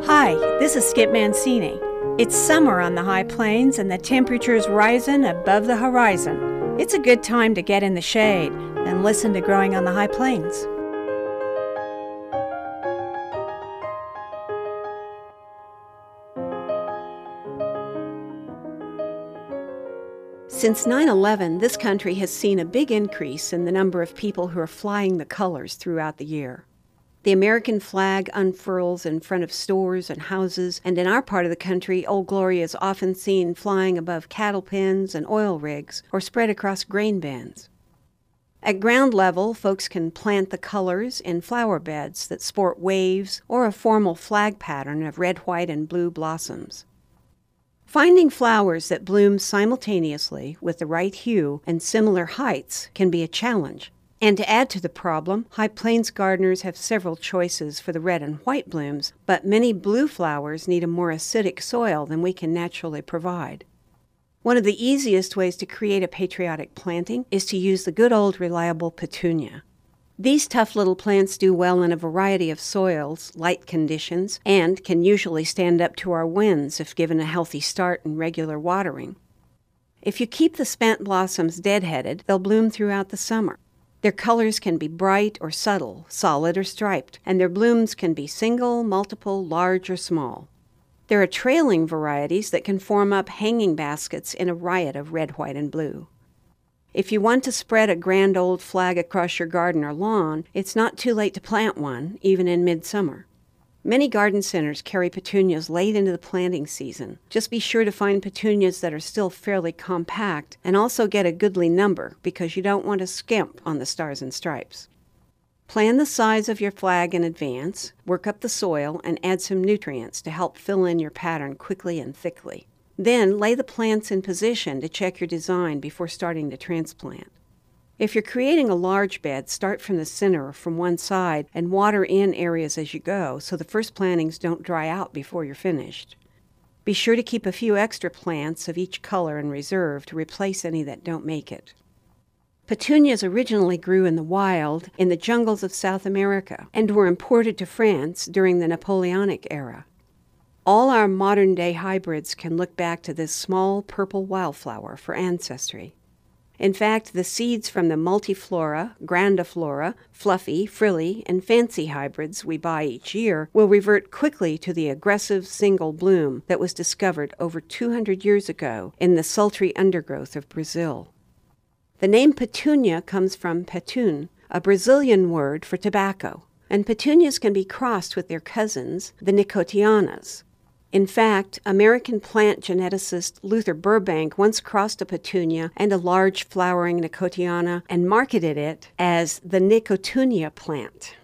Hi, this is Skip Mancini. It's summer on the high plains and the temperature's rising above the horizon. It's a good time to get in the shade and listen to Growing on the High Plains. Since 9/11, this country has seen a big increase in the number of people who are flying the colors throughout the year. The American flag unfurls in front of stores and houses, and in our part of the country, Old Glory is often seen flying above cattle pens and oil rigs or spread across grain bins. At ground level, folks can plant the colors in flower beds that sport waves or a formal flag pattern of red, white, and blue blossoms. Finding flowers that bloom simultaneously with the right hue and similar heights can be a challenge. And to add to the problem, High Plains gardeners have several choices for the red and white blooms, but many blue flowers need a more acidic soil than we can naturally provide. One of the easiest ways to create a patriotic planting is to use the good old reliable petunia. These tough little plants do well in a variety of soils, light conditions, and can usually stand up to our winds if given a healthy start and regular watering. If you keep the spent blossoms deadheaded, they'll bloom throughout the summer. Their colors can be bright or subtle, solid or striped, and their blooms can be single, multiple, large, or small. There are trailing varieties that can form up hanging baskets in a riot of red, white, and blue. If you want to spread a grand old flag across your garden or lawn, it's not too late to plant one, even in midsummer. Many garden centers carry petunias late into the planting season. Just be sure to find petunias that are still fairly compact and also get a goodly number because you don't want to skimp on the stars and stripes. Plan the size of your flag in advance, work up the soil, and add some nutrients to help fill in your pattern quickly and thickly. Then lay the plants in position to check your design before starting to transplant. If you're creating a large bed, start from the center or from one side and water in areas as you go so the first plantings don't dry out before you're finished. Be sure to keep a few extra plants of each color in reserve to replace any that don't make it. Petunias originally grew in the wild in the jungles of South America and were imported to France during the Napoleonic era. All our modern-day hybrids can look back to this small purple wildflower for ancestry. In fact, the seeds from the multiflora, grandiflora, fluffy, frilly, and fancy hybrids we buy each year will revert quickly to the aggressive single bloom that was discovered over 200 years ago in the sultry undergrowth of Brazil. The name petunia comes from petun, a Brazilian word for tobacco, and petunias can be crossed with their cousins, the nicotianas. In fact, American plant geneticist Luther Burbank once crossed a petunia and a large flowering nicotiana and marketed it as the nicotunia plant.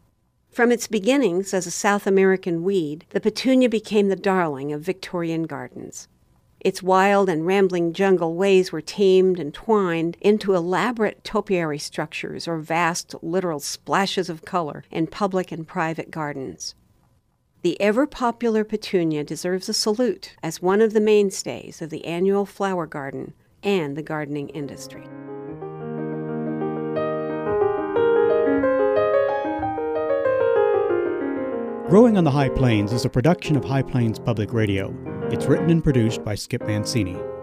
From its beginnings as a South American weed, the petunia became the darling of Victorian gardens. Its wild and rambling jungle ways were tamed and twined into elaborate topiary structures or vast literal splashes of color in public and private gardens. The ever-popular petunia deserves a salute as one of the mainstays of the annual flower garden and the gardening industry. Growing on the High Plains is a production of High Plains Public Radio. It's written and produced by Skip Mancini.